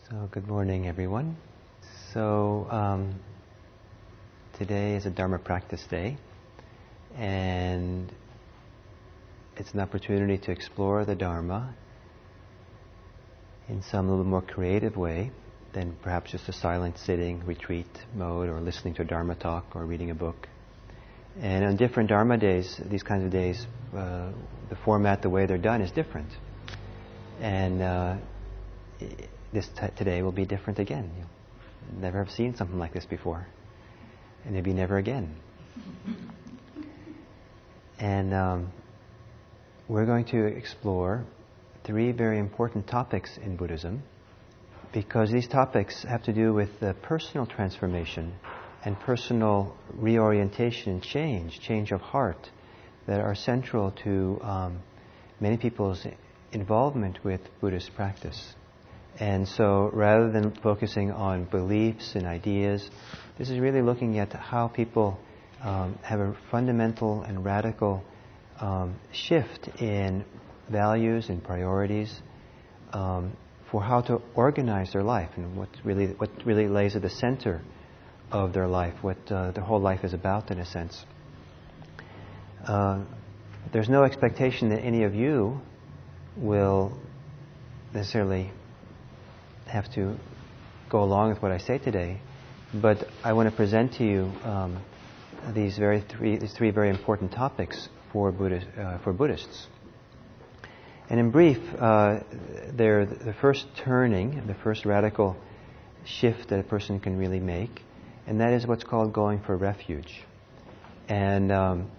So, good morning, everyone. Today is a Dharma practice day, and it's an opportunity to explore the Dharma in some little more creative way than perhaps just a silent sitting, retreat mode, or listening to a Dharma talk, or reading a book. And on different Dharma days, these kinds of days, the format, the way they're done is different. And today will be different again. You'll never have seen something like this before. And maybe never again. And we're going to explore three very important topics in Buddhism, because these topics have to do with personal transformation and personal reorientation and change of heart, that are central to many people's involvement with Buddhist practice. And so rather than focusing on beliefs and ideas, this is really looking at how people have a fundamental and radical shift in values and priorities for how to organize their life, and what really lays at the center of their life, what their whole life is about, in a sense. There's no expectation that any of you will necessarily have to go along with what I say today, but I want to present to you these three very important topics for Buddhists. And in brief, they're the first turning, the first radical shift that a person can really make, and that is what's called going for refuge. And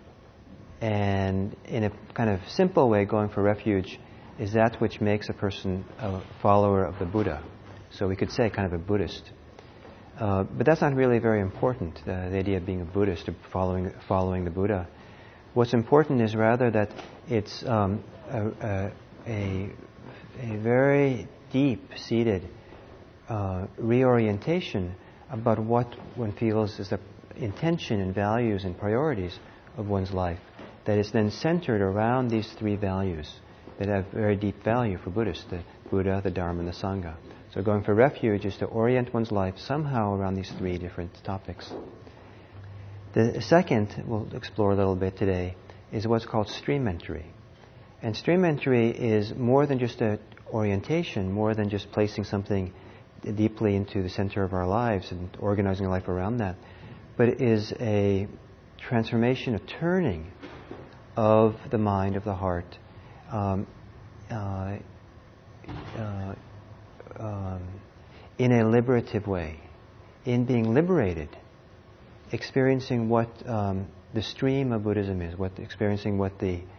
in a kind of simple way, going for refuge is that which makes a person a follower of the Buddha. So we could say kind of a Buddhist. But that's not really very important, the idea of being a Buddhist, or following the Buddha. What's important is rather that it's a very deep-seated reorientation about what one feels is the intention and values and priorities of one's life, that is then centered around these three values that have very deep value for Buddhists: the Buddha, the Dharma, and the Sangha. So going for refuge is to orient one's life somehow around these three different topics. The second we'll explore a little bit today is what's called stream entry. And stream entry is more than just an orientation, more than just placing something deeply into the center of our lives and organizing life around that, but it is a transformation, a turning of the mind, of the heart, in a liberative way, in being liberated, experiencing what the stream of Buddhism is, experiencing what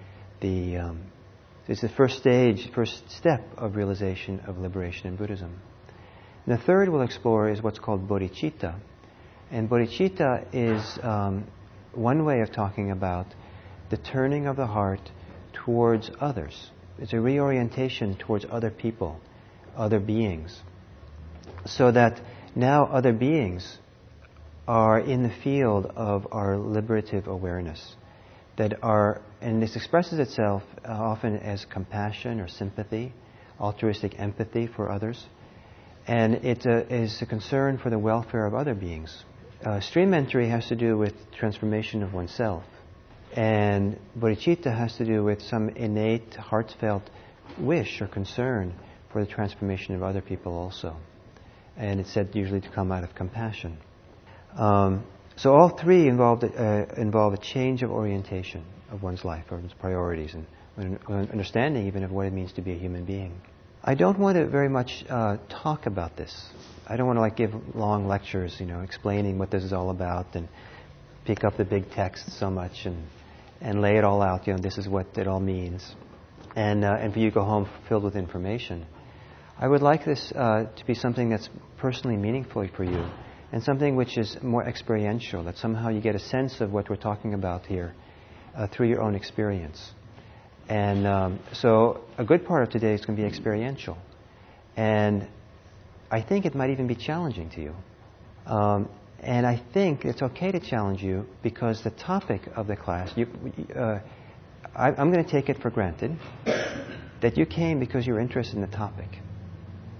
it's the first step of realization of liberation in Buddhism. And the third we'll explore is what's called bodhicitta. And bodhicitta is one way of talking about the turning of the heart towards others. It's a reorientation towards other people, other beings, so that now other beings are in the field of our liberative awareness, and this expresses itself often as compassion or sympathy, altruistic empathy for others, and it is a concern for the welfare of other beings. Stream entry has to do with transformation of oneself, and bodhicitta has to do with some innate, heartfelt wish or concern for the transformation of other people also. And it's said usually to come out of compassion. So all three involve a change of orientation of one's life, or one's priorities, and understanding even of what it means to be a human being. I don't want to very much talk about this. I don't want to give long lectures, explaining what this is all about, and pick up the big text so much and lay it all out. This is what it all means, and for you to go home filled with information. I would like this to be something that's personally meaningful for you, and something which is more experiential, that somehow you get a sense of what we're talking about here through your own experience. And so a good part of today is going to be experiential. And I think it might even be challenging to you. And I think it's okay to challenge you, because the topic of the class, I'm going to take it for granted that you came because you're interested in the topic.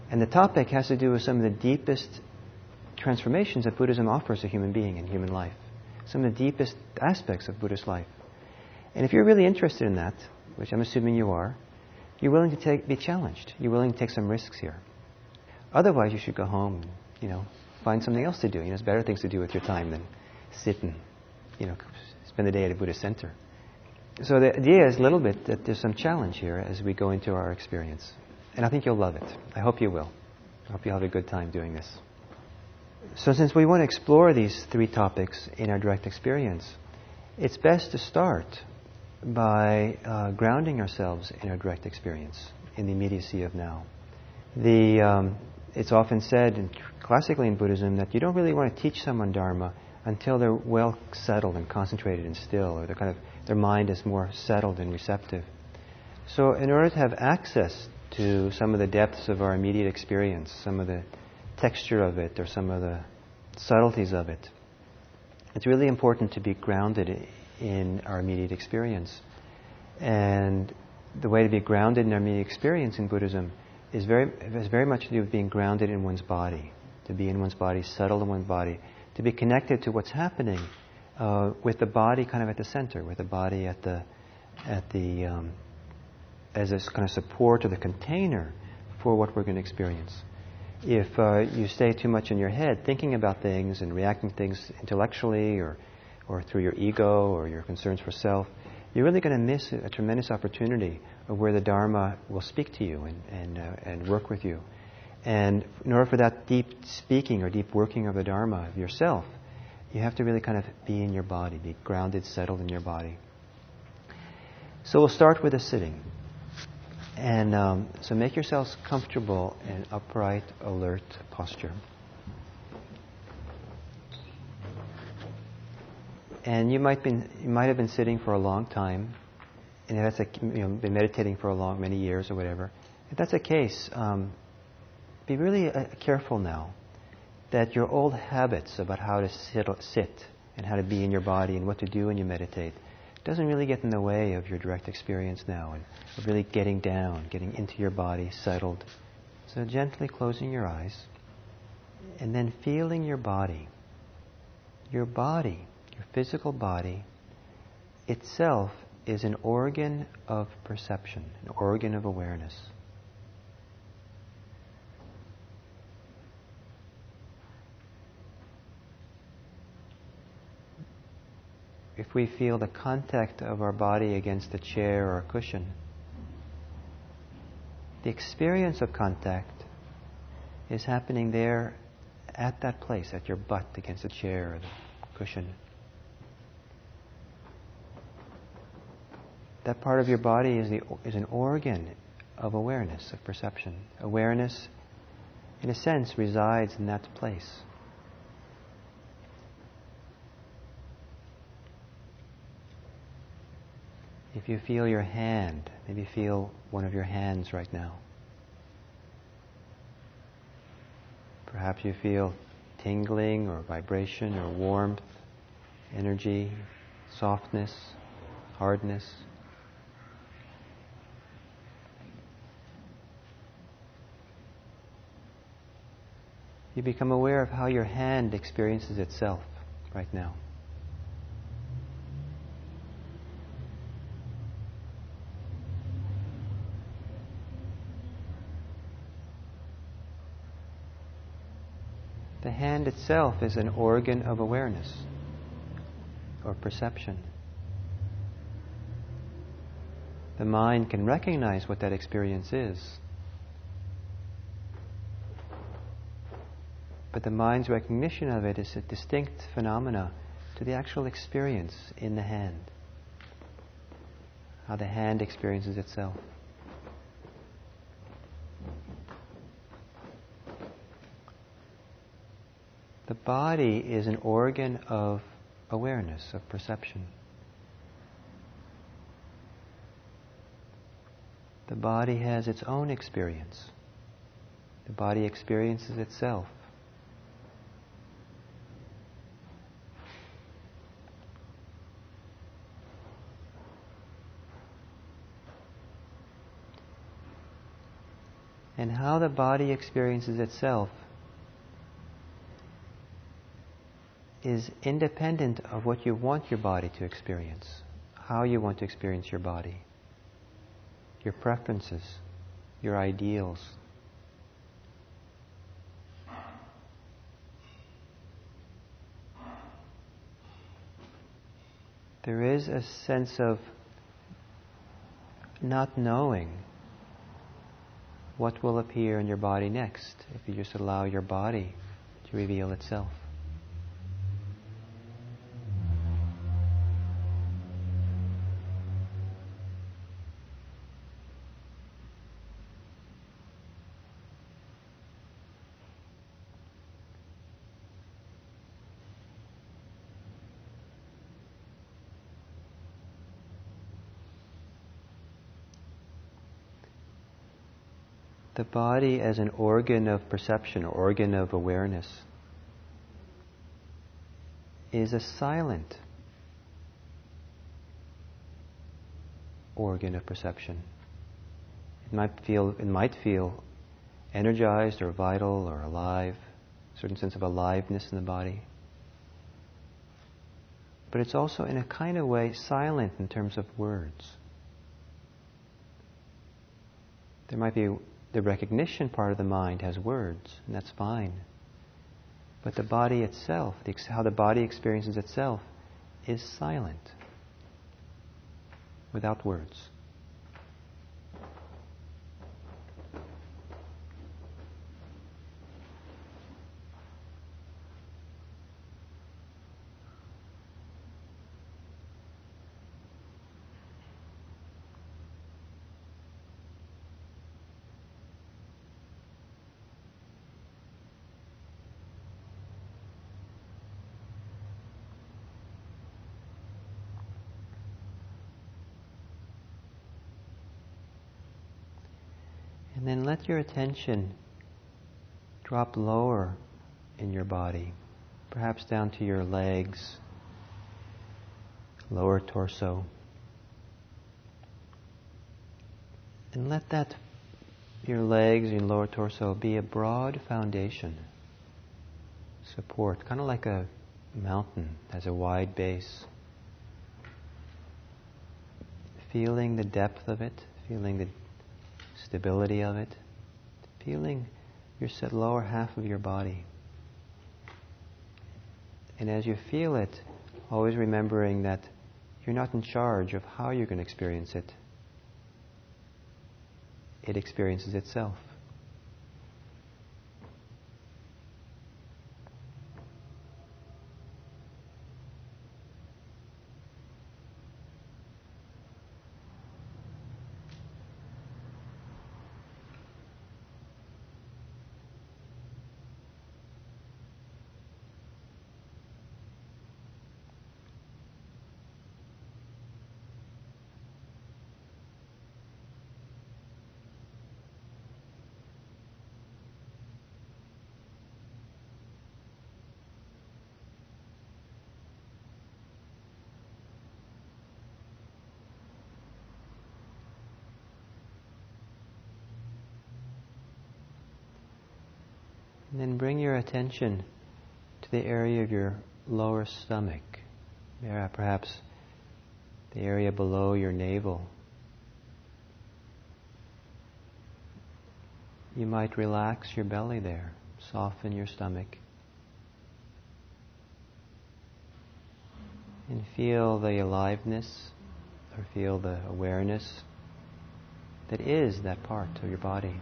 And the topic has to do with some of the deepest transformations that Buddhism offers a human being in human life. Some of the deepest aspects of Buddhist life. And if you're really interested in that, which I'm assuming you are, you're willing to be challenged. You're willing to take some risks here. Otherwise, you should go home and, find something else to do. There's better things to do with your time than sit and, spend the day at a Buddhist center. So the idea is a little bit that there's some challenge here as we go into our experience. And I think you'll love it. I hope you will. I hope you'll have a good time doing this. So since we want to explore these three topics in our direct experience, it's best to start by grounding ourselves in our direct experience, in the immediacy of now. It's often said, classically in Buddhism, that you don't really want to teach someone Dharma until they're well settled and concentrated and still, or their mind is more settled and receptive. So in order to have access to some of the depths of our immediate experience, some of the texture of it, or some of the subtleties of it, it's really important to be grounded in our immediate experience. And the way to be grounded in our immediate experience in Buddhism has very much to do with being grounded in one's body, to be in one's body, settled in one's body, to be connected to what's happening with the body kind of at the center, with the body as a kind of support or the container for what we're going to experience. If you stay too much in your head thinking about things and reacting to things intellectually or through your ego or your concerns for self, you're really going to miss a tremendous opportunity of where the Dharma will speak to you and work with you. And in order for that deep speaking or deep working of the Dharma of yourself, you have to really kind of be in your body, be grounded, settled in your body. So we'll start with a sitting. And so make yourselves comfortable in upright, alert posture. And you might have been sitting for a long time, and if that's been meditating for many years or whatever. If that's the case, be really careful now that your old habits about how to sit and how to be in your body and what to do when you meditate doesn't really get in the way of your direct experience now and of really getting down, getting into your body, settled. So gently closing your eyes and then feeling your body. Your body, your physical body itself is an organ of perception, an organ of awareness. If we feel the contact of our body against a chair or a cushion, the experience of contact is happening there at that place, at your butt against the chair or the cushion. That part of your body is an organ of awareness, of perception. Awareness, in a sense, resides in that place. If you feel your hand, maybe feel one of your hands right now. Perhaps you feel tingling or vibration or warmth, energy, softness, hardness. You become aware of how your hand experiences itself right now. The hand itself is an organ of awareness or perception. The mind can recognize what that experience is. But the mind's recognition of it is a distinct phenomena to the actual experience in the hand. How the hand experiences itself. The body is an organ of awareness, of perception. The body has its own experience. The body experiences itself. And how the body experiences itself is independent of what you want your body to experience, how you want to experience your body, your preferences, your ideals. There is a sense of not knowing what will appear in your body next if you just allow your body to reveal itself. The body as an organ of perception, organ of awareness, is a silent organ of perception. It might feel energized or vital or alive, a certain sense of aliveness in the body. But it's also in a kind of way silent in terms of words. There might be the recognition part of the mind has words, and that's fine. But the body itself, how the body experiences itself, is silent, without words. And then let your attention drop lower in your body, perhaps down to your legs, lower torso. And let your legs and lower torso be a broad foundation, support, kind of like a mountain has a wide base. Feeling the depth of it, feeling the stability of it, feeling your lower half of your body. And as you feel it, always remembering that you're not in charge of how you're going to experience it. It experiences itself. And then bring your attention to the area of your lower stomach, perhaps the area below your navel. You might relax your belly there, soften your stomach, and feel the aliveness, or feel the awareness that is that part of your body.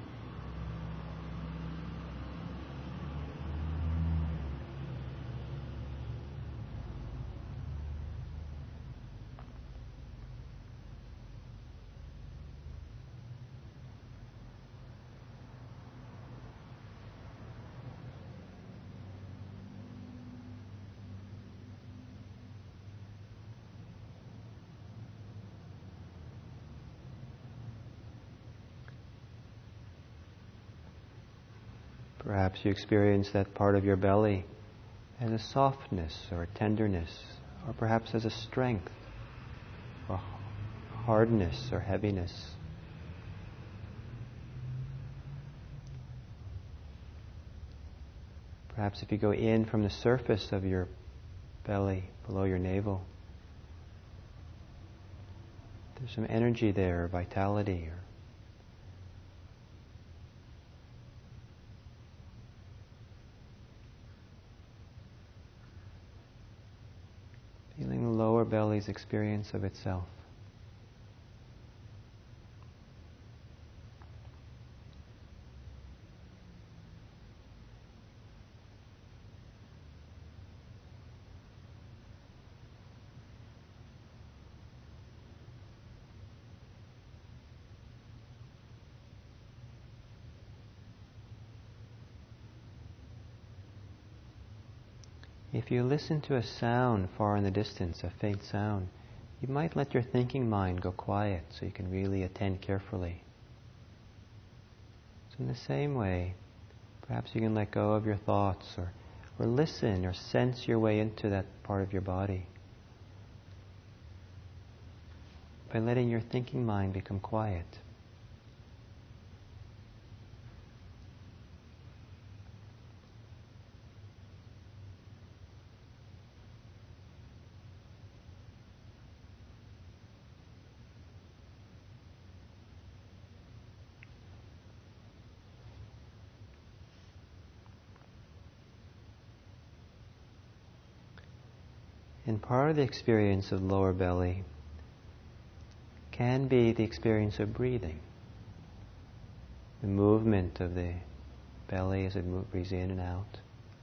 Perhaps you experience that part of your belly as a softness or a tenderness, or perhaps as a strength or hardness or heaviness. Perhaps if you go in from the surface of your belly, below your navel, there's some energy there, vitality, or feeling the lower belly's experience of itself. If you listen to a sound far in the distance, a faint sound, you might let your thinking mind go quiet so you can really attend carefully. So in the same way, perhaps you can let go of your thoughts or listen or sense your way into that part of your body by letting your thinking mind become quiet. And part of the experience of lower belly can be the experience of breathing. The movement of the belly as it breathes in and out.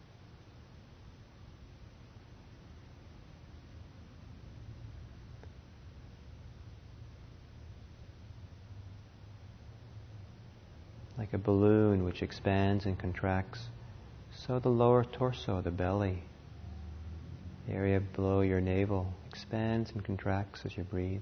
Like a balloon which expands and contracts, so the lower torso, the belly, the area below your navel, expands and contracts as you breathe.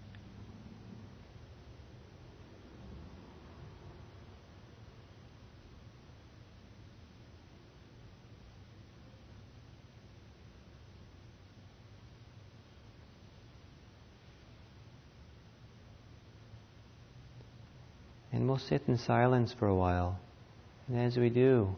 And we'll sit in silence for a while. And as we do,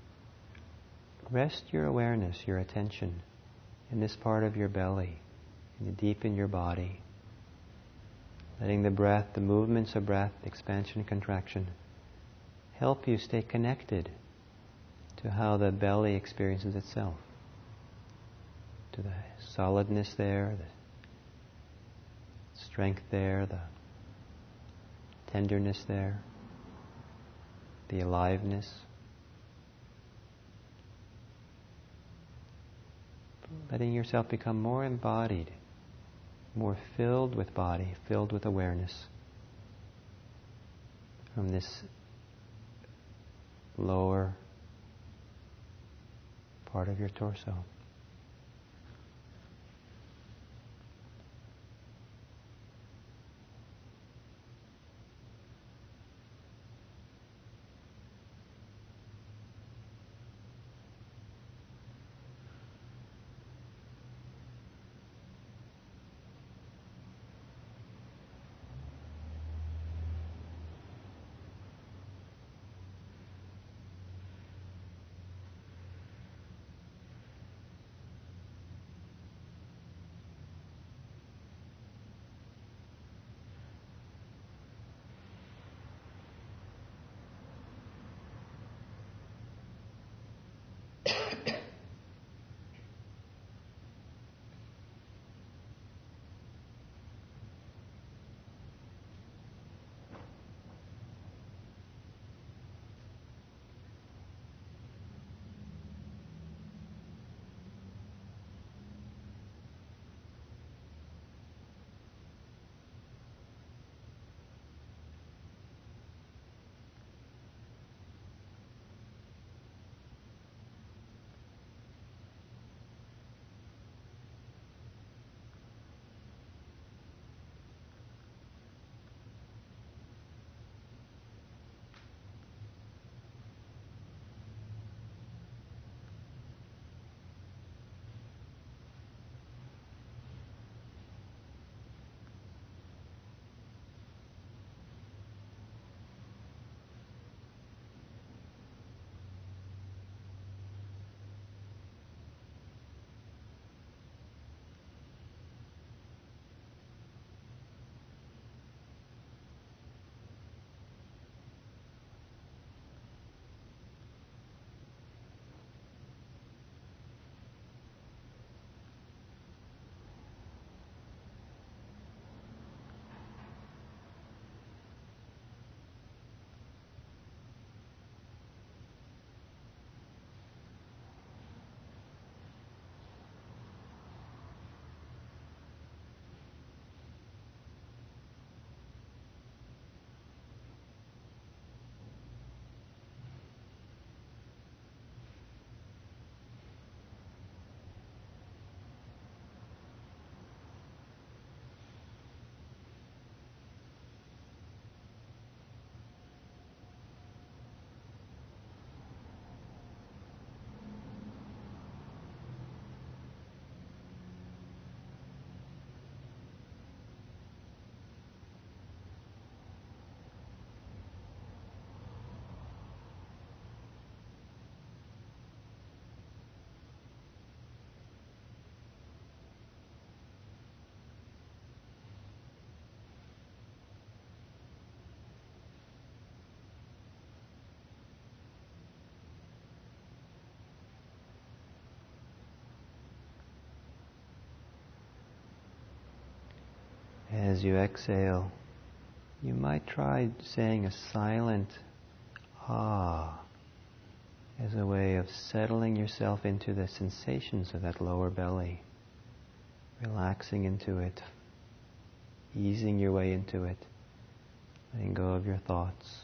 rest your awareness, your attention, in this part of your belly, deep in your body. Letting the breath, the movements of breath, expansion and contraction, help you stay connected to how the belly experiences itself. To the solidness there, the strength there, the tenderness there, the aliveness. Letting yourself become more embodied, more filled with body, filled with awareness from this lower part of your torso. as you exhale, you might try saying a silent ah as a way of settling yourself into the sensations of that lower belly, relaxing into it, easing your way into it, letting go of your thoughts.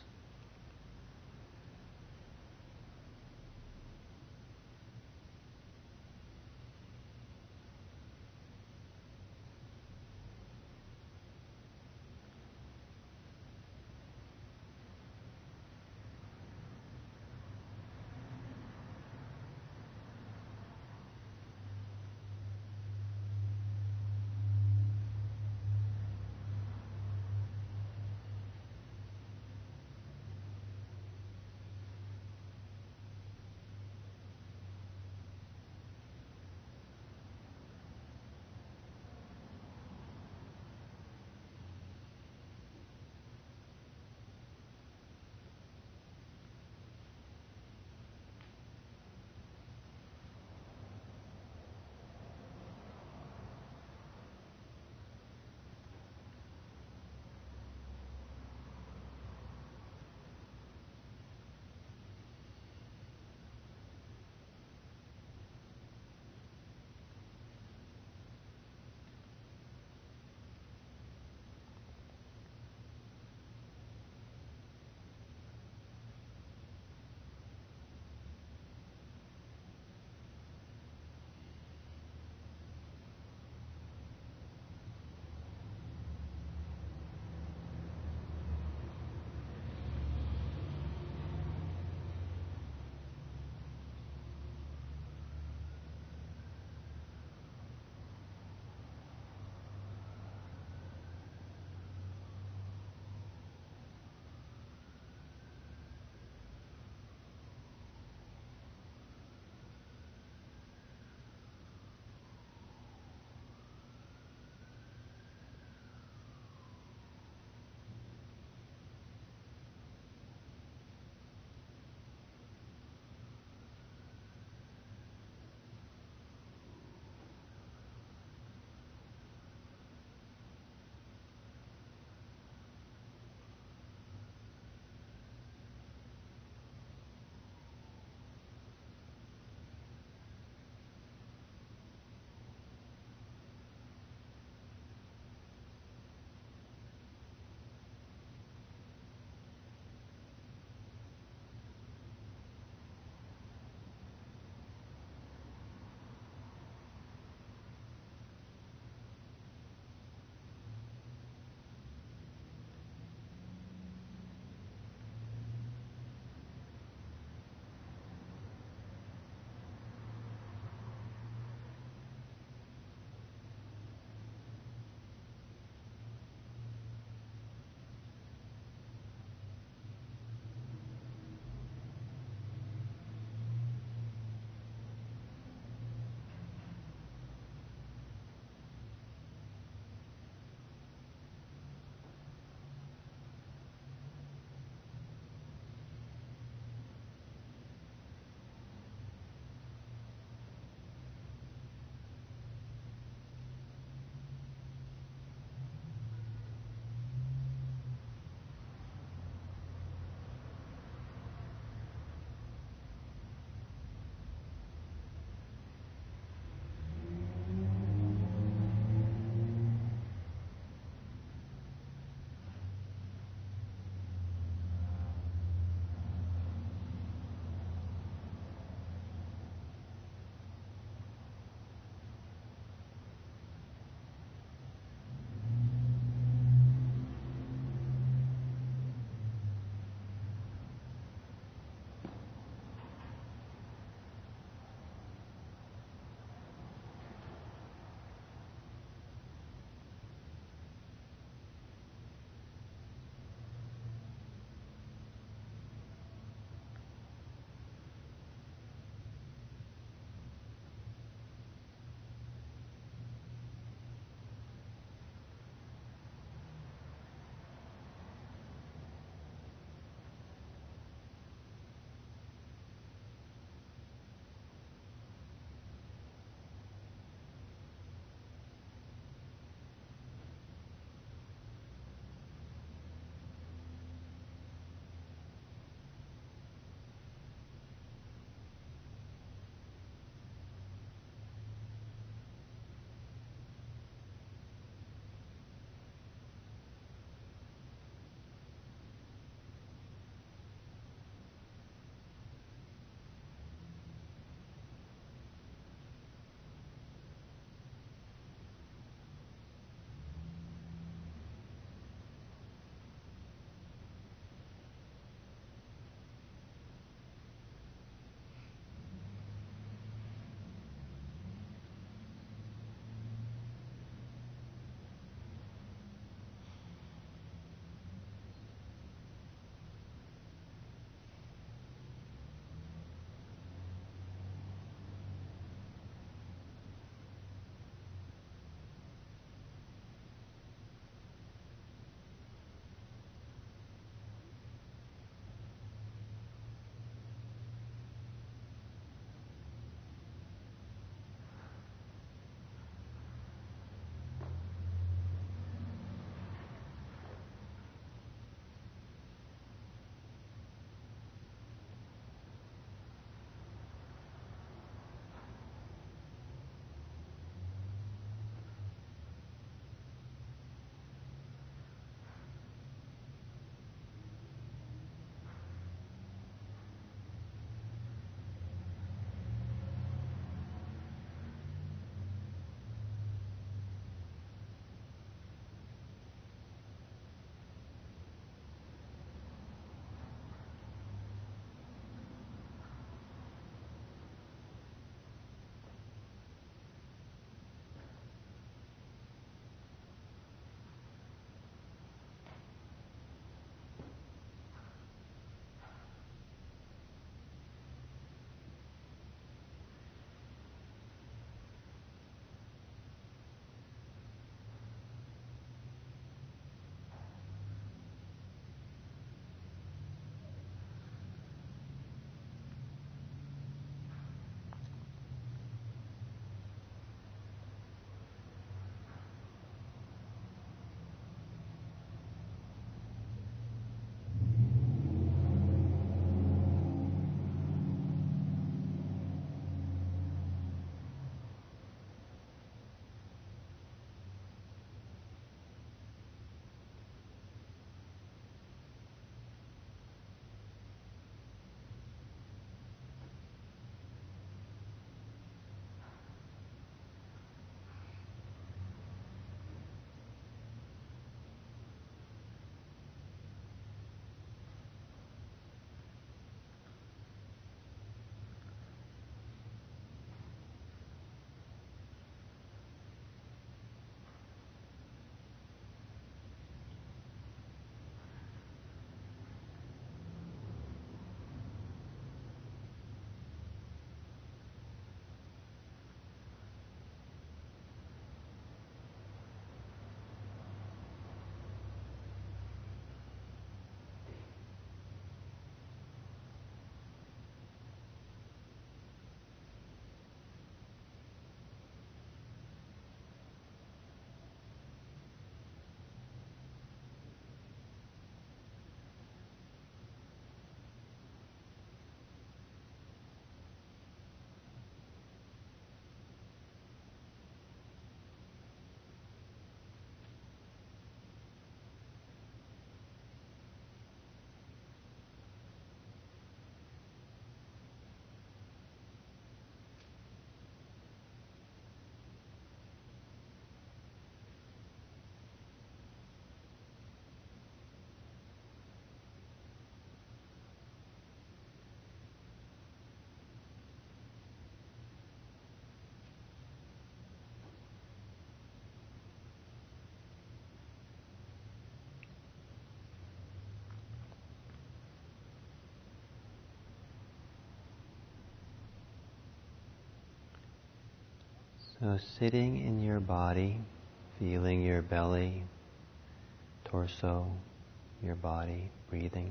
So sitting in your body, feeling your belly, torso, your body, breathing.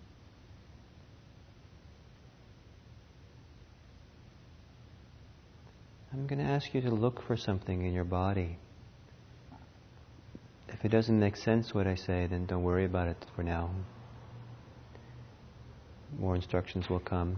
I'm going to ask you to look for something in your body. If it doesn't make sense what I say, then don't worry about it for now. More instructions will come.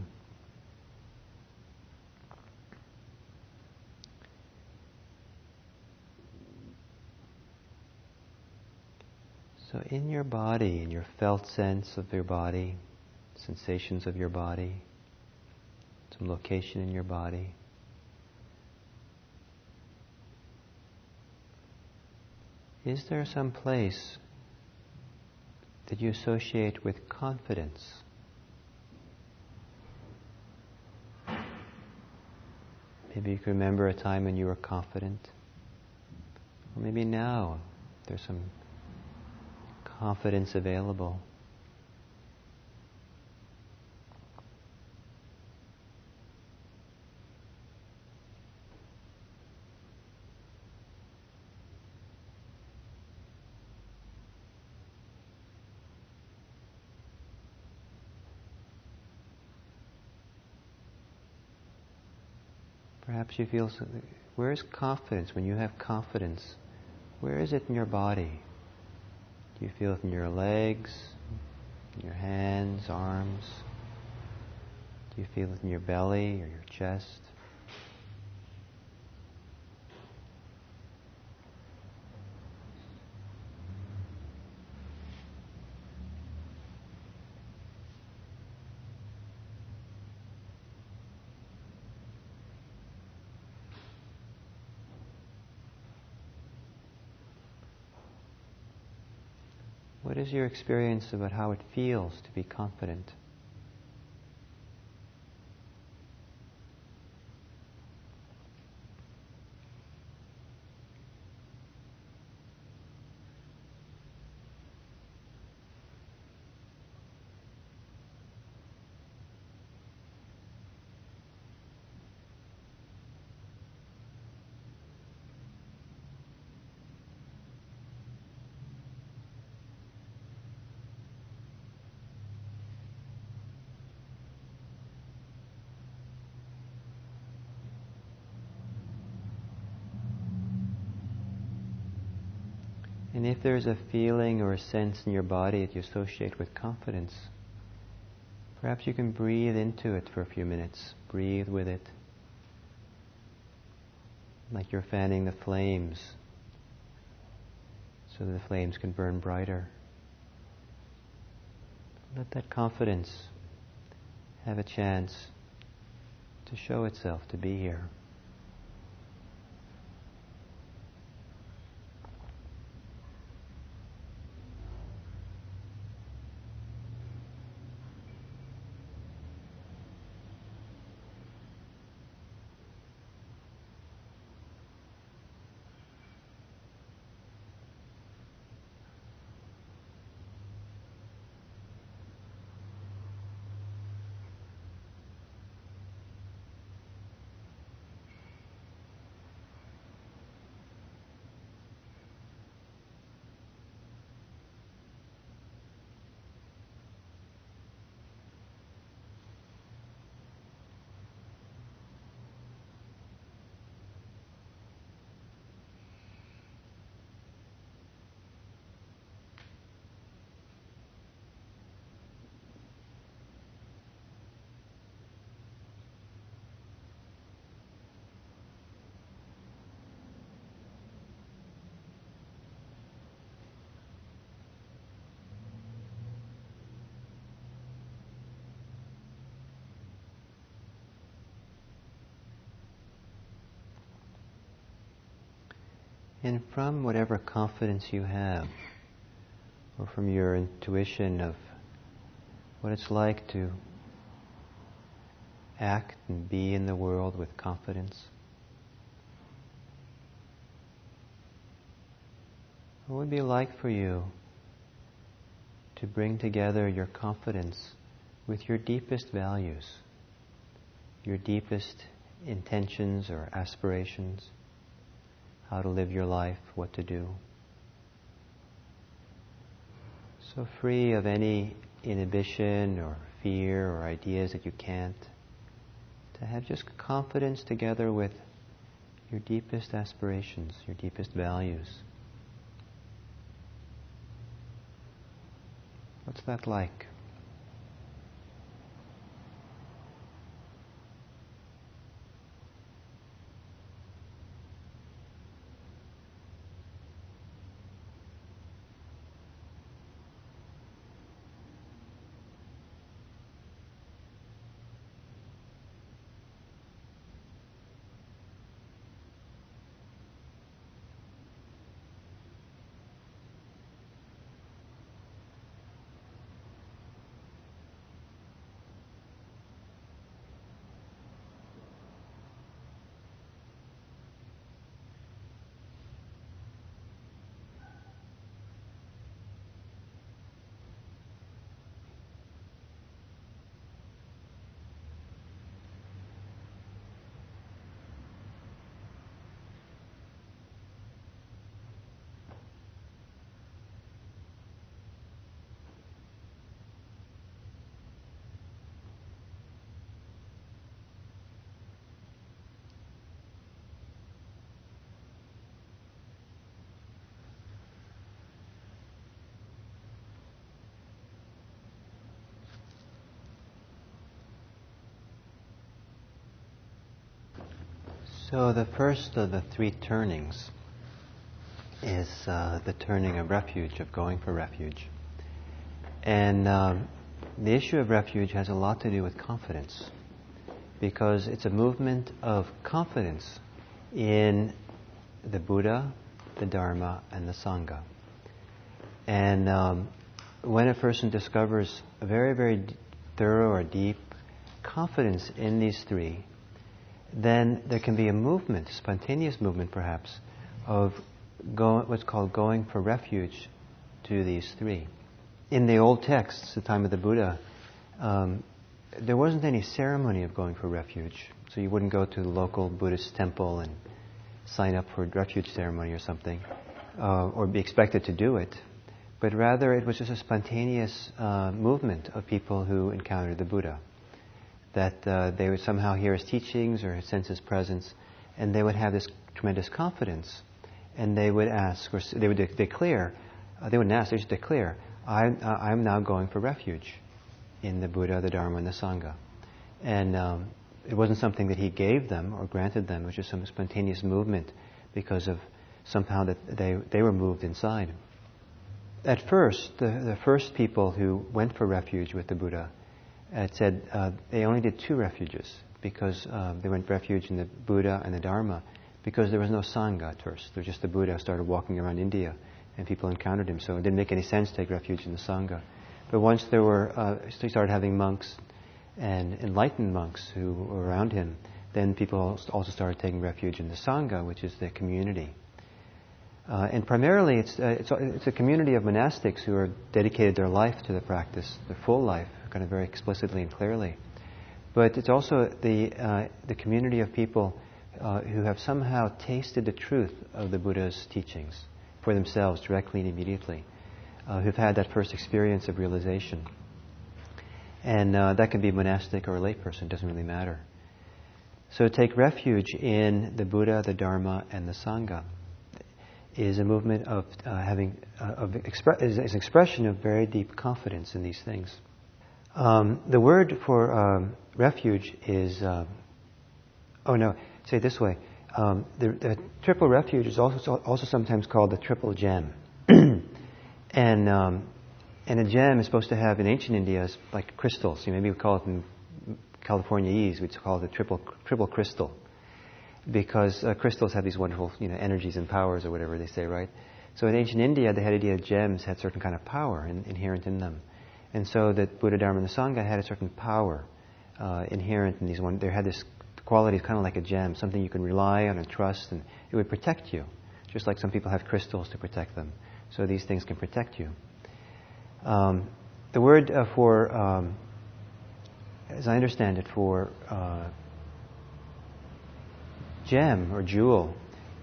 So in your body, in your felt sense of your body, sensations of your body, some location in your body, is there some place that you associate with confidence? Maybe you can remember a time when you were confident. Or maybe now there's some confidence available. Perhaps you feel something. Where is confidence? When you have confidence, where is it in your body? Do you feel it in your legs, in your hands, arms? Do you feel it in your belly or your chest? What is your experience about how it feels to be confident? And if there's a feeling or a sense in your body that you associate with confidence, perhaps you can breathe into it for a few minutes. Breathe with it. Like you're fanning the flames, so that the flames can burn brighter. Let that confidence have a chance to show itself, to be here. And from whatever confidence you have, or from your intuition of what it's like to act and be in the world with confidence, what would it be like for you to bring together your confidence with your deepest values, your deepest intentions or aspirations? how to live your life, what to do. So free of any inhibition or fear or ideas that you can't. To have just confidence together with your deepest aspirations, your deepest values. What's that like? So the first of the three turnings is the turning of refuge, of going for refuge. And the issue of refuge has a lot to do with confidence, because it's a movement of confidence in the Buddha, the Dharma, and the Sangha. And when a person discovers a very, very thorough or deep confidence in these three, then there can be a movement, a spontaneous movement perhaps, of what's called going for refuge to these three. In the old texts, the time of the Buddha, there wasn't any ceremony of going for refuge. So you wouldn't go to the local Buddhist temple and sign up for a refuge ceremony or something, or be expected to do it. But rather it was just a spontaneous movement of people who encountered the Buddha. That they would somehow hear his teachings or sense his presence, and they would have this tremendous confidence, and they would ask, or they would declare, they wouldn't ask, they just declare, I'm now going for refuge in the Buddha, the Dharma, and the Sangha. And it wasn't something that he gave them or granted them, it was just some spontaneous movement because of somehow that they were moved inside. At first, the first people who went for refuge with the Buddha, it said they only did 2 refuges because they went refuge in the Buddha and the Dharma because there was no Sangha at first. There was just the Buddha who started walking around India and people encountered him, so it didn't make any sense to take refuge in the Sangha. But once there were, he started having monks and enlightened monks who were around him, then people also started taking refuge in the Sangha, which is the community. And primarily it's a community of monastics who are dedicated their life to the practice, their full life, kind of very explicitly and clearly. But it's also the community of people who have somehow tasted the truth of the Buddha's teachings for themselves directly and immediately, who've had that first experience of realization. And that can be monastic or a layperson, it doesn't really matter. So take refuge in the Buddha, the Dharma, and the Sangha is a movement of is an expression of very deep confidence in these things. The word for refuge is, say it this way. The triple refuge is also sometimes called the triple gem. And a gem is supposed to have, in ancient India, like crystals. Maybe we call it in Californiaese, we'd call it the triple crystal. Because crystals have these wonderful, energies and powers, or whatever they say, right? So in ancient India, the idea of gems had certain kind of power inherent in them, and so that Buddha, Dharma, and the Sangha had a certain power inherent in these ones. They had this quality, kind of like a gem, something you can rely on and trust, and it would protect you, just like some people have crystals to protect them. So these things can protect you. The word for, as I understand it, for gem or jewel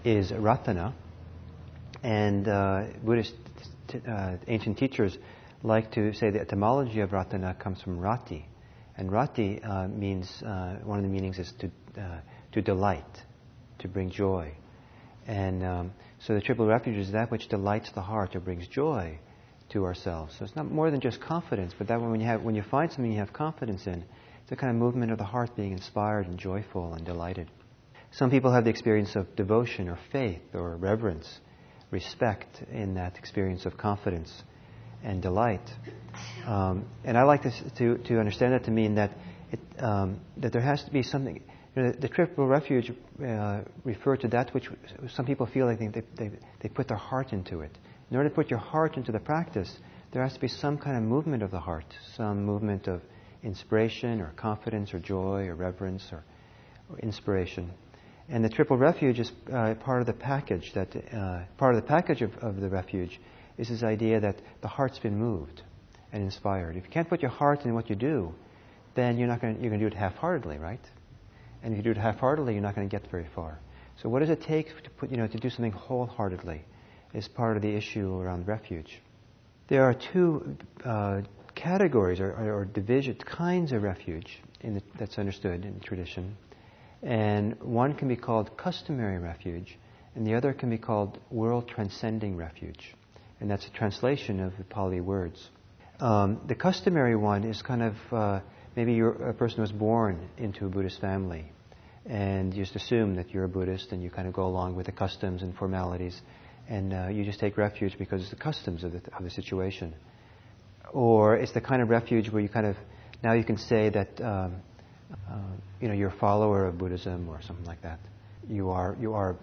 is Ratana. And Buddhist ancient teachers like to say the etymology of Ratana comes from Rati. And Rati means, one of the meanings is to delight, to bring joy. And so the triple refuge is that which delights the heart or brings joy to ourselves. So it's not more than just confidence, but that when you find something you have confidence in, it's a kind of movement of the heart being inspired and joyful and delighted. Some people have the experience of devotion or faith or reverence, respect in that experience of confidence and delight. And I like this to understand that to mean that that there has to be something. The triple refuge refer to that which some people feel like they put their heart into it. In order to put your heart into the practice, there has to be some kind of movement of the heart, some movement of inspiration or confidence or joy or reverence or inspiration. And the triple refuge is part of the package. Part of the package of the refuge is this idea that the heart's been moved and inspired. If you can't put your heart in what you do, then you're going to do it half-heartedly, right? And if you do it half-heartedly, you're not going to get very far. So what does it take to do something wholeheartedly? Is part of the issue around refuge. There are two categories or division kinds of refuge that's understood in tradition. And one can be called customary refuge, and the other can be called world-transcending refuge. And that's a translation of the Pali words. The customary one is kind of, maybe you're a person who was born into a Buddhist family, and you just assume that you're a Buddhist, and you kind of go along with the customs and formalities, and you just take refuge because it's the customs of the situation. Or it's the kind of refuge where you kind of, now you can say that you're a follower of Buddhism or something like that. You are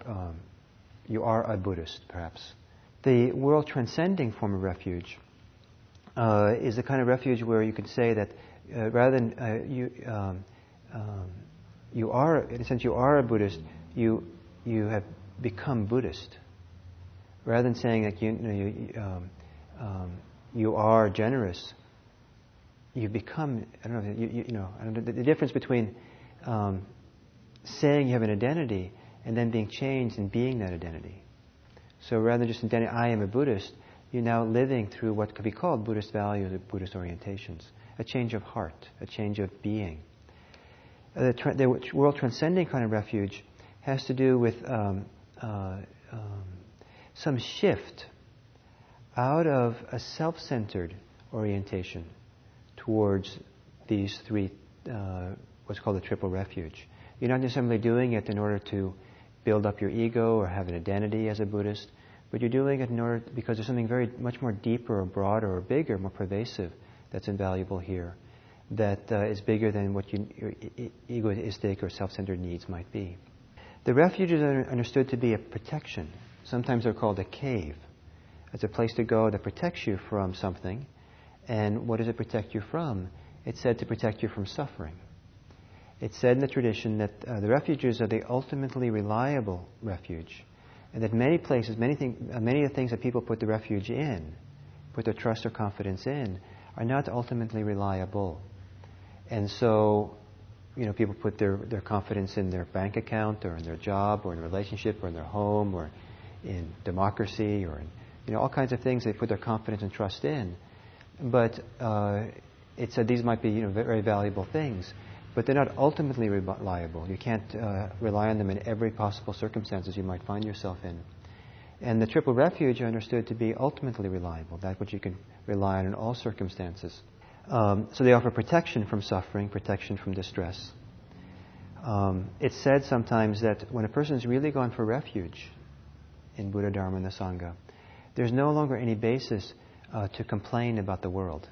a Buddhist, perhaps. The world transcending form of refuge is the kind of refuge where you could say that rather than you are, in a sense, you are a Buddhist. You have become Buddhist. Rather than saying that you are generous, you become. I don't know. The difference between saying you have an identity and then being changed and being that identity. So rather than just identity, I am a Buddhist, you're now living through what could be called Buddhist values or Buddhist orientations. A change of heart, a change of being. The world transcending kind of refuge has to do with some shift out of a self-centered orientation towards these three, what's called the triple refuge. You're not necessarily doing it in order to build up your ego or have an identity as a Buddhist, but you're doing it in order because there's something very much more deeper or broader or bigger, more pervasive that's invaluable here, that is bigger than what your egoistic or self-centered needs might be. The refuges are understood to be a protection. Sometimes they're called a cave. It's a place to go that protects you from something. And what does it protect you from? It's said to protect you from suffering. It's said in the tradition that the refuges are the ultimately reliable refuge, and that many places, many of the things that people put the refuge in, put their trust or confidence in, are not ultimately reliable. And so, people put their confidence in their bank account or in their job or in a relationship or in their home or in democracy or in all kinds of things they put their confidence and trust in. But it said these might be very valuable things, but they're not ultimately reliable. You can't rely on them in every possible circumstances you might find yourself in. And the triple refuge are understood to be ultimately reliable, that which you can rely on in all circumstances. So they offer protection from suffering, protection from distress. It's said sometimes that when a person's really gone for refuge in Buddha, Dharma, and the Sangha, there's no longer any basis to complain about the world.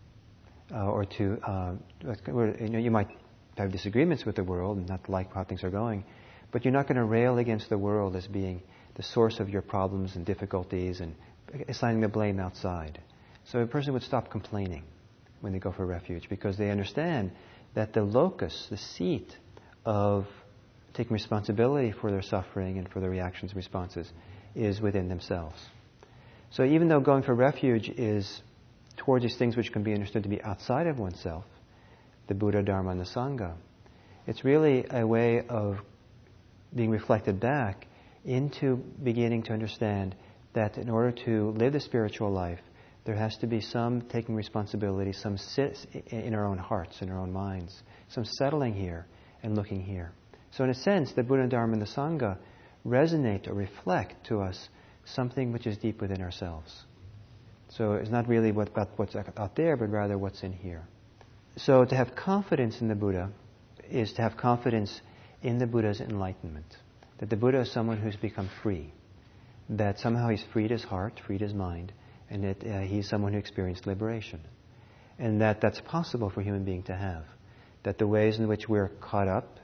Or to, you might have disagreements with the world and not like how things are going, but you're not going to rail against the world as being the source of your problems and difficulties and assigning the blame outside. So a person would stop complaining when they go for refuge because they understand that the locus, the seat of taking responsibility for their suffering and for their reactions and responses is within themselves. So even though going for refuge is towards these things which can be understood to be outside of oneself, the Buddha, Dharma, and the Sangha, it's really a way of being reflected back into beginning to understand that in order to live the spiritual life, there has to be some taking responsibility, some sit in our own hearts, in our own minds, some settling here and looking here. So in a sense, the Buddha, Dharma, and the Sangha resonate or reflect to us something which is deep within ourselves. So it's not really about what's out there, but rather what's in here. So to have confidence in the Buddha is to have confidence in the Buddha's enlightenment. That the Buddha is someone who's become free. That somehow he's freed his heart, freed his mind, and that he's someone who experienced liberation. And that's possible for a human being to have. That the ways in which we're caught up,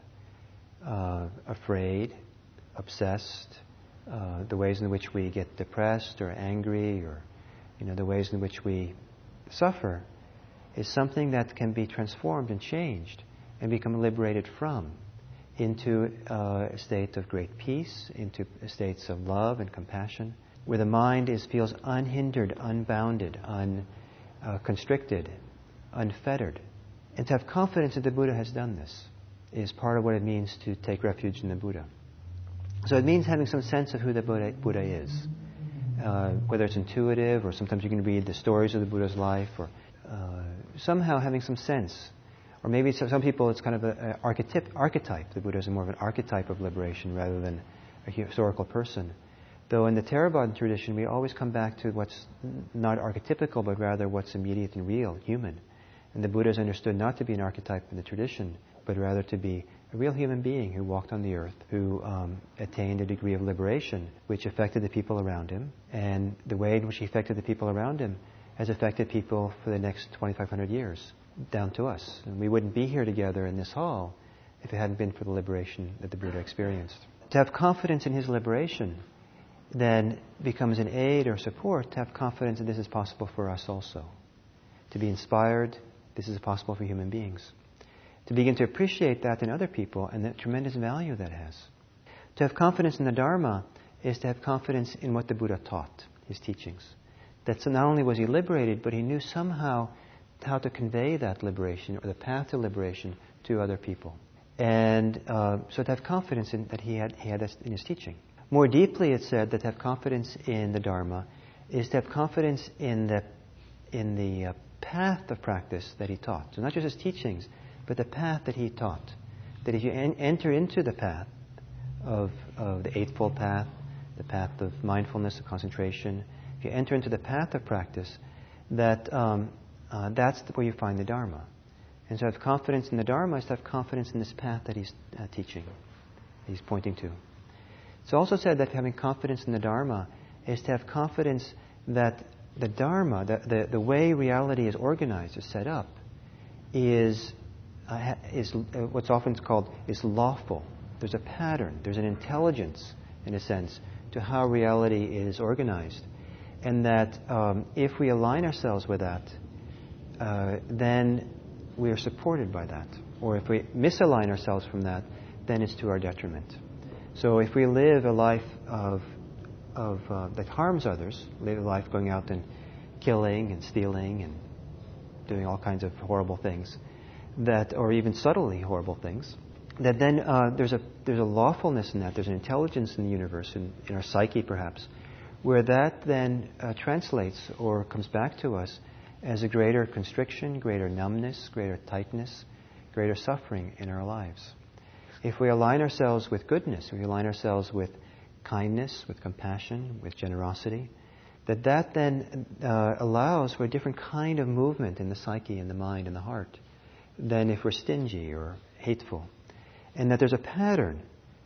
afraid, obsessed, the ways in which we get depressed or angry, or the ways in which we suffer, is something that can be transformed and changed and become liberated from into a state of great peace, into states of love and compassion, where the mind feels unhindered, unbounded, unconstricted, unfettered. And to have confidence that the Buddha has done this is part of what it means to take refuge in the Buddha. So it means having some sense of who the Buddha is. Whether it's intuitive, or sometimes you can read the stories of the Buddha's life, or somehow having some sense. Or maybe some people it's kind of an archetype. The Buddha is more of an archetype of liberation rather than a historical person. Though in the Theravada tradition, we always come back to what's not archetypical, but rather what's immediate and real, human. And the Buddha is understood not to be an archetype in the tradition, but rather to be a real human being who walked on the earth, who attained a degree of liberation which affected the people around him. And the way in which he affected the people around him has affected people for the next 2,500 years, down to us. And we wouldn't be here together in this hall if it hadn't been for the liberation that the Buddha experienced. To have confidence in his liberation then becomes an aid or support to have confidence that this is possible for us also. To be inspired, this is possible for human beings. To begin to appreciate that in other people and the tremendous value that has. To have confidence in the Dharma is to have confidence in what the Buddha taught, his teachings. That so not only was he liberated, but he knew somehow how to convey that liberation or the path to liberation to other people. And so to have confidence in that he had that in his teaching. More deeply, it's said that to have confidence in the Dharma is to have confidence in the path of practice that he taught. So not just his teachings, but the path that he taught. That if you enter into the path of the Eightfold Path, the path of mindfulness, of concentration, if you enter into the path of practice, that's where you find the Dharma. And so to have confidence in the Dharma is to have confidence in this path that he's teaching, he's pointing to. It's also said that having confidence in the Dharma is to have confidence that the Dharma, the way reality is organized, is set up, is what's often called is lawful. There's a pattern, there's an intelligence, in a sense, to how reality is organized. And that if we align ourselves with that, then we are supported by that. Or if we misalign ourselves from that, then it's to our detriment. So if we live a life that harms others, live a life going out and killing and stealing and doing all kinds of horrible things, or even subtly horrible things, that then there's a lawfulness in that. There's an intelligence in the universe, in our psyche perhaps, where that then translates or comes back to us as a greater constriction, greater numbness, greater tightness, greater suffering in our lives. If we align ourselves with goodness, if we align ourselves with kindness, with compassion, with generosity, that then allows for a different kind of movement in the psyche, in the mind, in the heart, than if we're stingy or hateful. And that there's a pattern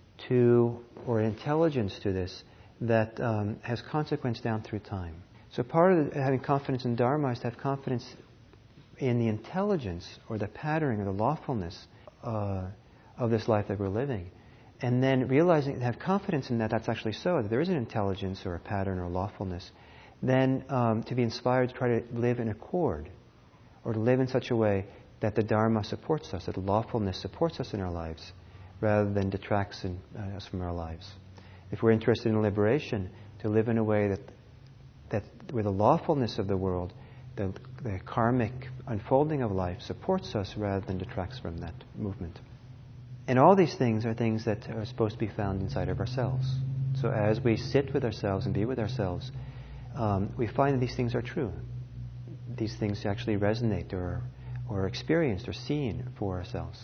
or an intelligence to this that has consequence down through time. So part of having confidence in Dharma is to have confidence in the intelligence or the pattern or the lawfulness of this life that we're living. And then realizing, have confidence in that's actually so, that there is an intelligence or a pattern or lawfulness, then to be inspired to try to live in accord, or to live in such a way that the Dharma supports us, that the lawfulness supports us in our lives, rather than detracts us from our lives. If we're interested in liberation, to live in a way that where the lawfulness of the world, the karmic unfolding of life supports us rather than detracts from that movement. And all these things are things that are supposed to be found inside of ourselves. So as we sit with ourselves and be with ourselves, we find that these things are true. These things actually resonate or experienced or seen for ourselves.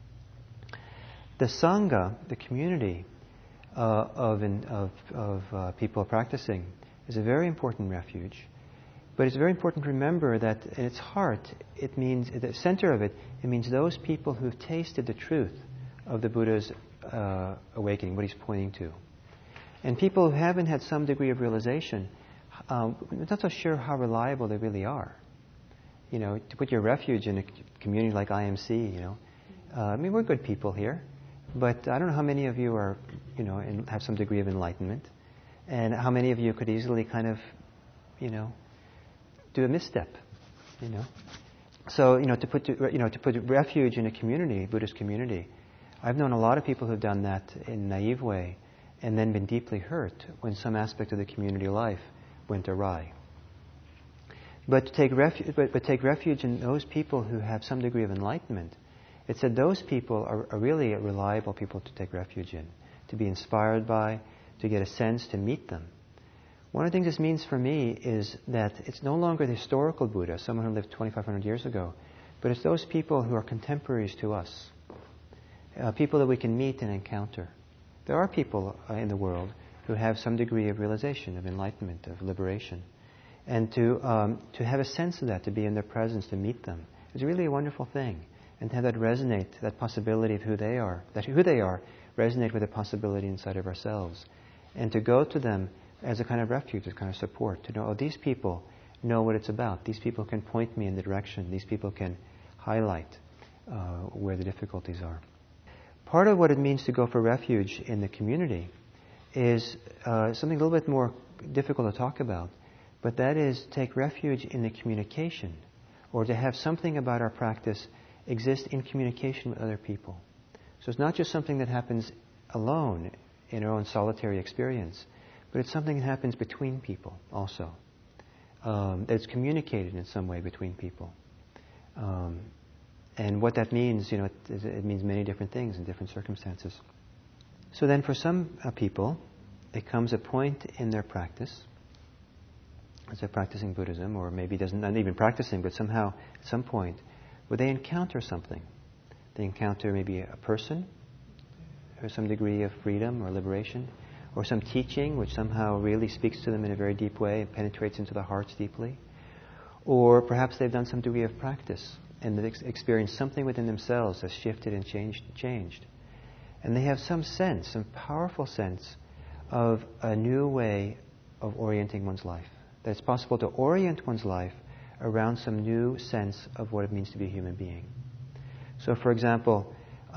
The Sangha, the community of people practicing, is a very important refuge. But it's very important to remember that in its heart, it means, at the center of it, it means those people who've tasted the truth of the Buddha's awakening, what he's pointing to. And people who haven't had some degree of realization, I'm not so sure how reliable they really are. You know, to put your refuge in a community like IMC, you know, I mean, we're good people here, but I don't know how many of you are, you know, have some degree of enlightenment, and how many of you could easily kind of, you know, do a misstep, you know. So, you know, to put refuge in a community, Buddhist community, I've known a lot of people who've done that in a naive way, and then been deeply hurt when some aspect of the community life went awry. But to take refuge in those people who have some degree of enlightenment, it said those people are really reliable people to take refuge in, to be inspired by, to get a sense, to meet them. One of the things this means for me is that it's no longer the historical Buddha, someone who lived 2,500 years ago, but it's those people who are contemporaries to us, people that we can meet and encounter. There are people in the world who have some degree of realization, of enlightenment, of liberation. And to have a sense of that, to be in their presence, to meet them, is really a wonderful thing. And to have that resonate, that possibility of who they are, resonate with the possibility inside of ourselves. And to go to them as a kind of refuge, as a kind of support, to know, oh, these people know what it's about. These people can point me in the direction. These people can highlight where the difficulties are. Part of what it means to go for refuge in the community is something a little bit more difficult to talk about, but that is take refuge in the communication, or to have something about our practice exist in communication with other people. So it's not just something that happens alone in our own solitary experience, but it's something that happens between people also. That's communicated in some way between people. And what that means, you know, it means many different things in different circumstances. So then for some people, it comes a point in their practice, as they're practicing Buddhism, or maybe not even practicing, but somehow at some point, where they encounter something. They encounter maybe a person, or some degree of freedom or liberation, or some teaching which somehow really speaks to them in a very deep way and penetrates into the hearts deeply. Or perhaps they've done some degree of practice and they've experienced something within themselves has shifted and changed. And they have some sense, some powerful sense of a new way of orienting one's life. That it's possible to orient one's life around some new sense of what it means to be a human being. So, for example,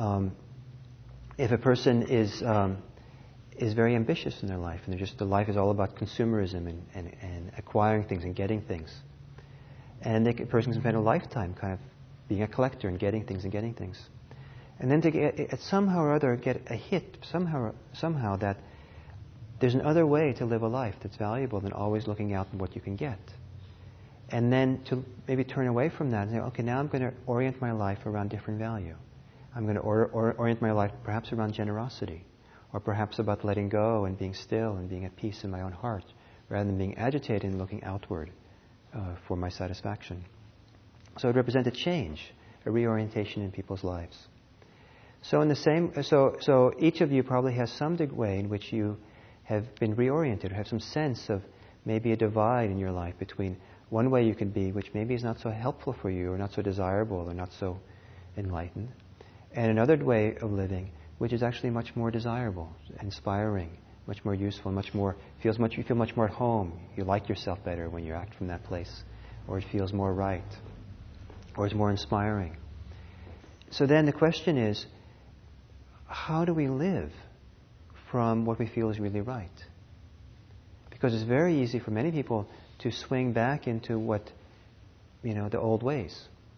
if a person is very ambitious in their life, and the life is all about consumerism and acquiring things and getting things, and a person can spend a lifetime kind of being a collector and getting things, and then to somehow or other get a hit somehow that there's another way to live a life that's valuable than always looking out on what you can get. And then to maybe turn away from that and say, okay, now I'm going to orient my life around different value. I'm going to orient my life perhaps around generosity, or perhaps about letting go and being still and being at peace in my own heart, rather than being agitated and looking outward for my satisfaction. So it represents a change, a reorientation in people's lives. So so each of you probably has some way in which you have been reoriented, or have some sense of maybe a divide in your life between one way you can be, which maybe is not so helpful for you, or not so desirable, or not so enlightened, and another way of living, which is actually much more desirable, inspiring, much more useful, you feel much more at home. You like yourself better when you act from that place, or it feels more right, or it's more inspiring. So then the question is, how do we live from what we feel is really right? Because it's very easy for many people to swing back into the old ways.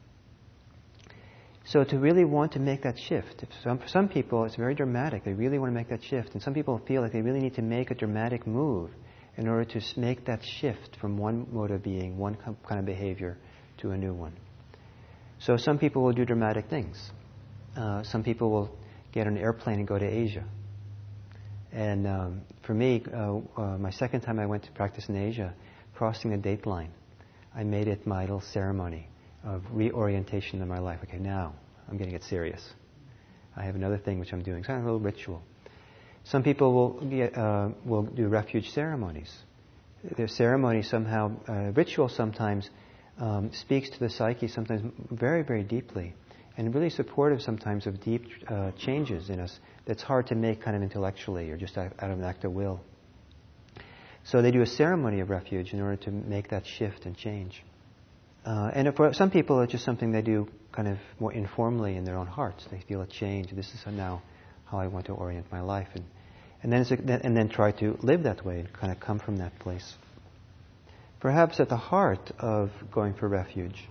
So to really want to make that shift, for some people it's very dramatic, they really want to make that shift, and some people feel like they really need to make a dramatic move in order to make that shift from one mode of being, one kind of behavior, to a new one. So some people will do dramatic things. Some people will get on an airplane and go to Asia. And for me, my second time I went to practice in Asia, crossing the date line, I made it my little ceremony of reorientation in my life. Okay, now I'm going to get serious. I have another thing which I'm doing. It's kind of a little ritual. Some people will do refuge ceremonies. Their ceremony somehow, ritual sometimes speaks to the psyche, sometimes very, very deeply, and really supportive sometimes of deep changes in us that's hard to make kind of intellectually or just out of an act of will. So they do a ceremony of refuge in order to make that shift and change. And for some people, it's just something they do kind of more informally in their own hearts. They feel a change. This is now how I want to orient my life, and then try to live that way and kind of come from that place. Perhaps at the heart of going for refuge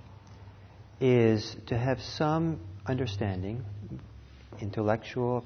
is to have some understanding, intellectual,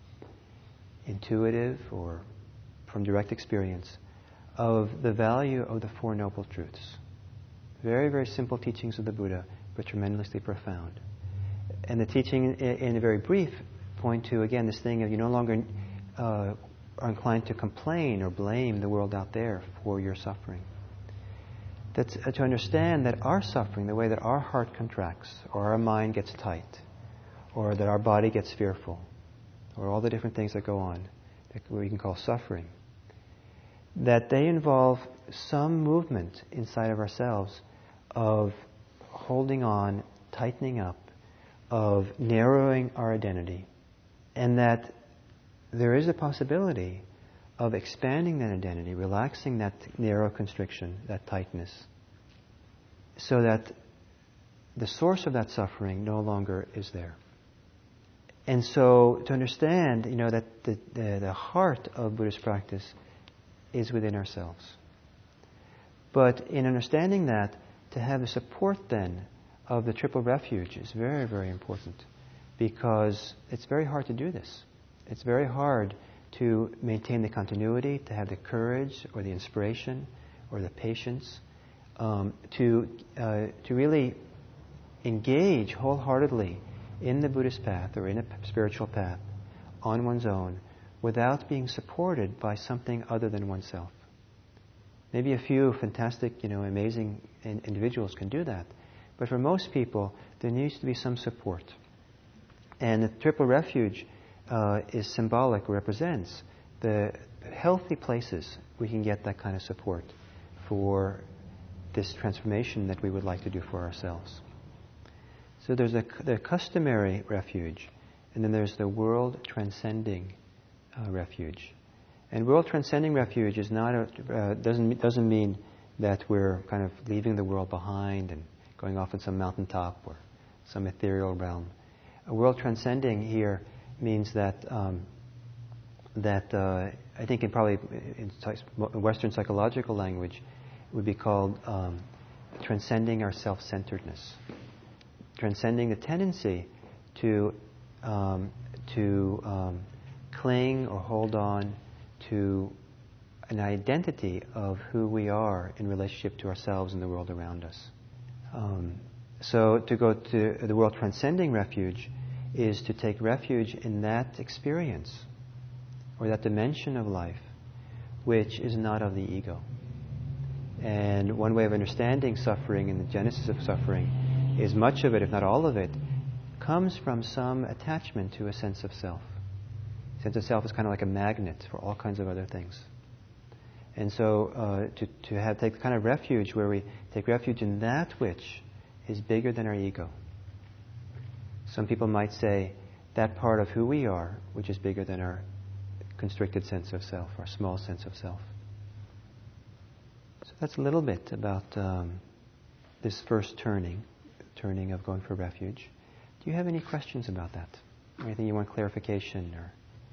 intuitive, or from direct experience, of the value of the Four Noble Truths. Very, very simple teachings of the Buddha, but tremendously profound. And the teaching, in a very brief, point to, again, this thing of you no longer are inclined to complain or blame the world out there for your suffering. That's to understand that our suffering, the way that our heart contracts, or our mind gets tight, or that our body gets fearful, or all the different things that go on, that we can call suffering, that they involve some movement inside of ourselves of holding on, tightening up, of narrowing our identity, and that there is a possibility of expanding that identity, relaxing that narrow constriction, that tightness, so that the source of that suffering no longer is there. And so to understand, that the heart of Buddhist practice is within ourselves. But in understanding that, to have the support then of the triple refuge is very, very important, because it's very hard to do this. It's very hard to maintain the continuity, to have the courage or the inspiration or the patience to really engage wholeheartedly in the Buddhist path or in a spiritual path on one's own without being supported by something other than oneself. Maybe a few fantastic, amazing individuals can do that. But for most people, there needs to be some support. And the triple refuge is symbolic, represents the healthy places we can get that kind of support for this transformation that we would like to do for ourselves. So there's the customary refuge, and then there's the world transcending refuge. And world transcending refuge is not doesn't mean that we're kind of leaving the world behind and going off on some mountaintop or some ethereal realm. A world transcending here means that I think in Western psychological language it would be called transcending our self-centeredness, transcending the tendency to cling or hold on to an identity of who we are in relationship to ourselves and the world around us. So to go to the world transcending refuge is to take refuge in that experience or that dimension of life which is not of the ego. And one way of understanding suffering and the genesis of suffering is much of it, if not all of it, comes from some attachment to a sense of self. Sense of self is kind of like a magnet for all kinds of other things. And so to take the kind of refuge where we take refuge in that which is bigger than our ego. Some people might say that part of who we are, which is bigger than our constricted sense of self, our small sense of self. So that's a little bit about this first turning of going for refuge. Do you have any questions about that? Or anything you want clarification or?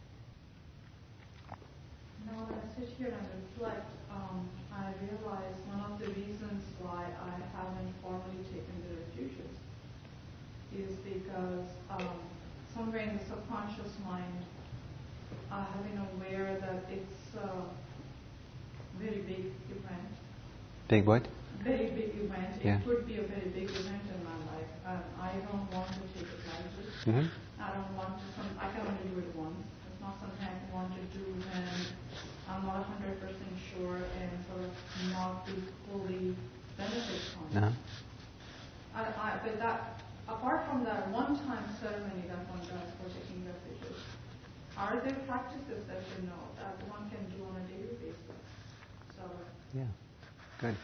Now that I sit here and reflect, I realize one of the reasons why I haven't formally taken the refuges is because somewhere in the subconscious mind I have been aware that it's a very big event. Big what? Very big event. Yeah. It could be a very big event in my life, and I don't want to take it lightly. Mm-hmm. I don't want to. I can only do it once. It's not something I want to do when I'm not 100% sure and sort of not to fully benefit from it. But that, apart from that one-time ceremony that one does for taking refuges, are there practices that you know that one can do on a daily basis? So. Yeah, good.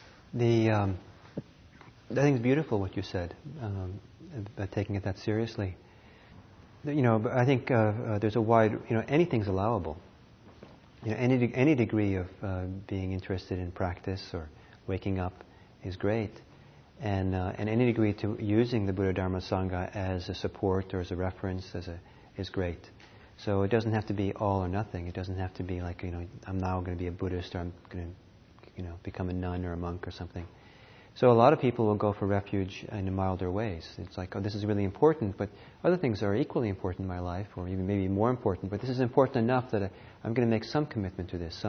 I think it's beautiful what you said about taking it that seriously. I think there's a wide, anything's allowable. Any degree of being interested in practice or waking up is great, and any degree to using the Buddha Dharma Sangha as a support or as a reference is great. So it doesn't have to be all or nothing. It doesn't have to be like I'm now going to be a Buddhist or I'm going to become a nun or a monk or something. So a lot of people will go for refuge in milder ways. It's like, this is really important, but other things are equally important in my life, or even maybe more important. But this is important enough that I'm going to make some commitment to this,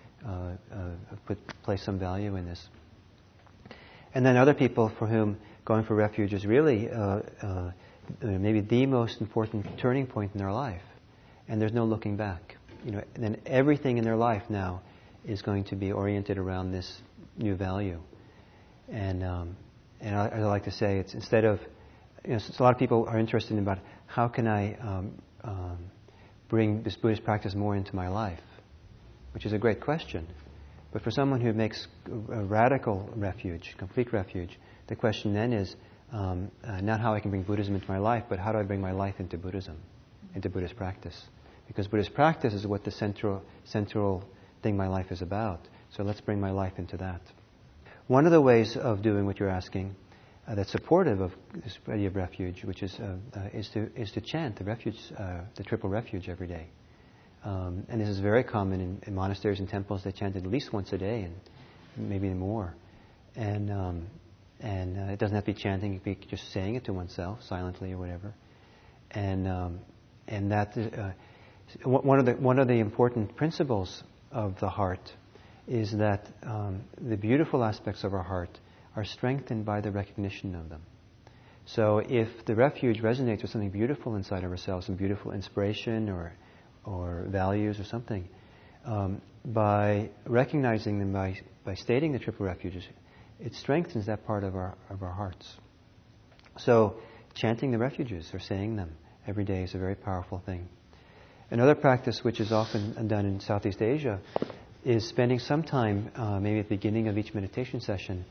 place some value in this. And then other people for whom going for refuge is really maybe the most important turning point in their life, and there's no looking back. Then everything in their life now is going to be oriented around this new value. And I like to say it's instead of, a lot of people are interested in about how can I bring this Buddhist practice more into my life, which is a great question. But for someone who makes a radical refuge, complete refuge, the question then is not how I can bring Buddhism into my life, but how do I bring my life into Buddhism, into Buddhist practice? Because Buddhist practice is what the central thing my life is about. So let's bring my life into that. One of the ways of doing what you're asking that's supportive of this idea of refuge, which is to chant the refuge, the triple refuge every day. And this is very common in monasteries and temples. They chant it at least once a day, and maybe more. And it doesn't have to be chanting; it can be just saying it to oneself silently or whatever. And that one of the important principles of the heart is that the beautiful aspects of our heart are strengthened by the recognition of them. So if the refuge resonates with something beautiful inside of ourselves, some beautiful inspiration or values or something, by recognizing them, by stating the triple refuges, it strengthens that part of our hearts. So chanting the refuges or saying them every day is a very powerful thing. Another practice which is often done in Southeast Asia is spending some time, maybe at the beginning of each meditation session,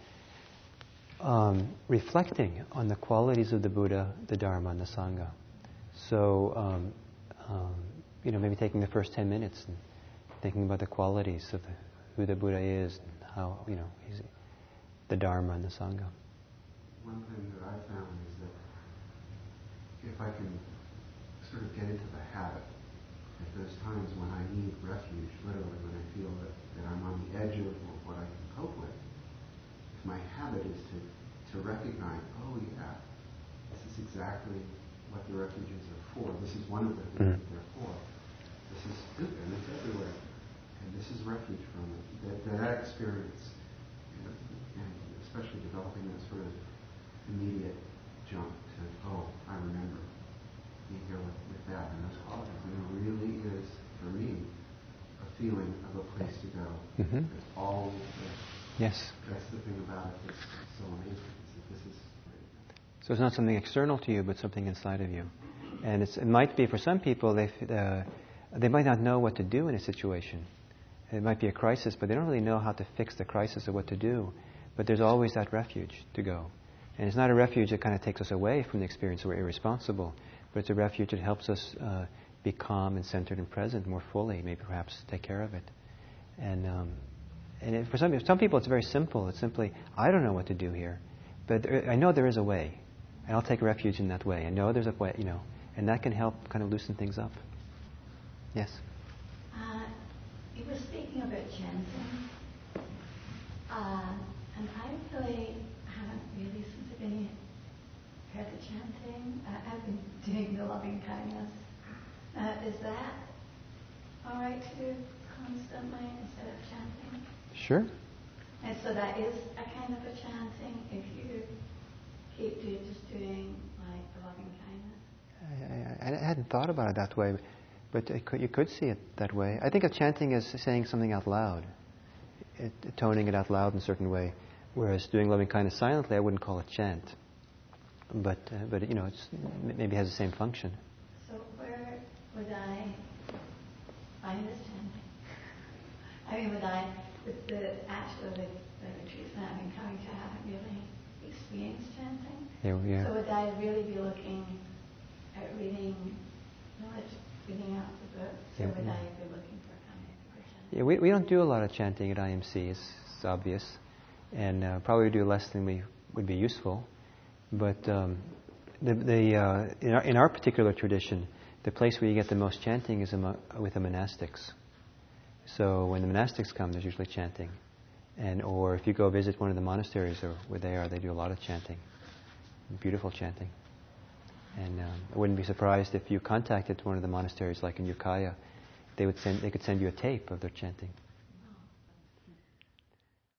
reflecting on the qualities of the Buddha, the Dharma, and the Sangha. So, maybe taking the first 10 minutes and thinking about the qualities of who the Buddha is and how, he's the Dharma and the Sangha. One thing that I found is that if I can sort of get into the habit, at those times when I need refuge, literally when I feel that I'm on the edge of what I can cope with, if my habit is to recognize, oh yeah, this is exactly what the refuges are for. This is one of the things that they're for. This is good, and it's everywhere. And this is refuge from it. That experience, and especially developing that sort of immediate jump to, oh, I remember being here with that and those qualities. And it really is, for me, a feeling of a place to go. There's always there. Yes. That's the thing about it that's so amazing. Is that this is great. So it's not something external to you, but something inside of you. And it might be, for some people, they might not know what to do in a situation. It might be a crisis, but they don't really know how to fix the crisis or what to do. But there's always that refuge to go. And it's not a refuge that kind of takes us away from the experience where we're irresponsible, but it's a refuge that helps us be calm and centered and present more fully, maybe perhaps take care of it. And for some people it's very simple. It's simply, I don't know what to do here, but I know there is a way, and I'll take refuge in that way. I know there's a way, and that can help kind of loosen things up. Yes? You were speaking about chanting, and I really haven't really, since I've been here, heard the chanting. I've been doing the loving kindness. Is that all right to do constantly instead of chanting? Sure. And so that is a kind of a chanting if you keep just doing like the loving kindness? I hadn't thought about it that way. But you could see it that way. I think of chanting as saying something out loud, toning it out loud in a certain way. Whereas doing loving kindness silently, I wouldn't call it chant. But it's maybe has the same function. So where would I find this chanting? I mean, with the actual the retreats that I've been coming to, I haven't really experienced chanting. Yeah. So would I really be looking at reading knowledge, reading out the books, or would I be looking for chanting? Yeah, we don't do a lot of chanting at IMC. It's obvious, and probably do less than we would be useful. But in our particular tradition, the place where you get the most chanting is with the monastics. So when the monastics come, there's usually chanting, or if you go visit one of the monasteries or where they are, they do a lot of chanting, beautiful chanting. And I wouldn't be surprised if you contacted one of the monasteries, like in Ukiah, they could send you a tape of their chanting.